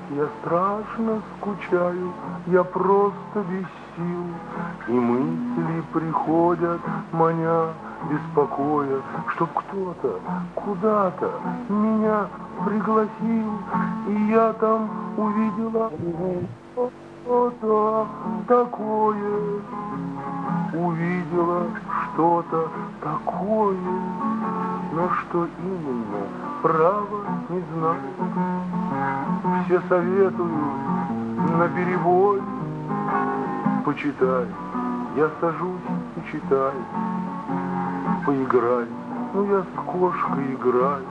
Я страшно скучаю, я просто без сил, и мысли приходят, маня беспокоя, чтоб кто-то куда-то меня пригласил, и я там увидела что-то такое, увидела что-то такое, но что именно, право не знаю. Все советуют наперебой: почитай, я сажусь и читаю, поиграй, ну я с кошкой играю.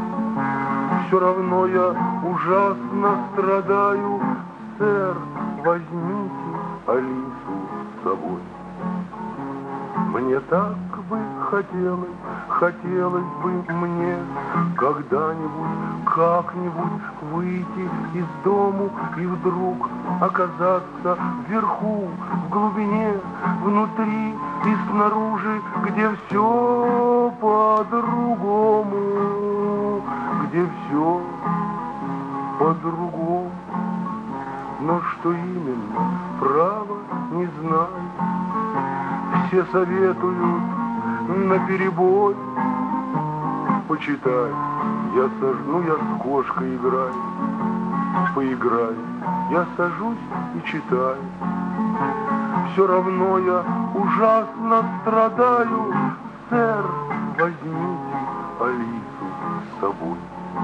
Все равно я ужасно страдаю, сэр, возьмите Алису с собой. Мне так бы хотелось бы мне когда-нибудь, как-нибудь выйти из дому и вдруг оказаться вверху, в глубине, внутри и снаружи, где все по-другому, где все по-другому. Но что именно, право не знаю. Все советуют наперебой: почитай, я с кошкой играю, поиграй, я сажусь и читаю. Все равно я ужасно страдаю, сэр, возьмите Алису с собой.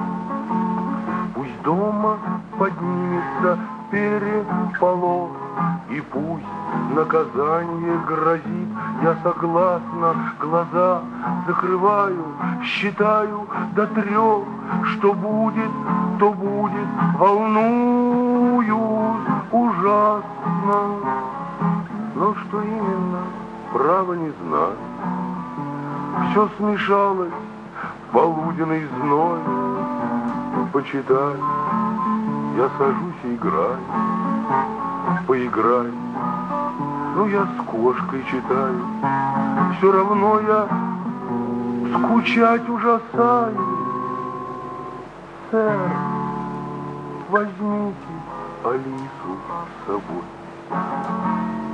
Пусть дома поднимется переполох, и пусть наказание грозит, я согласна, глаза закрываю, считаю до 3, что будет, то будет, волнуюсь ужасно, но что именно, право не знаю. Все смешалось, полуденный зной, почитай, я сажусь и играю, поиграй, ну я с кошкой читаю. Все равно я скучать ужасаю, сэр, возьмите Алису с собой.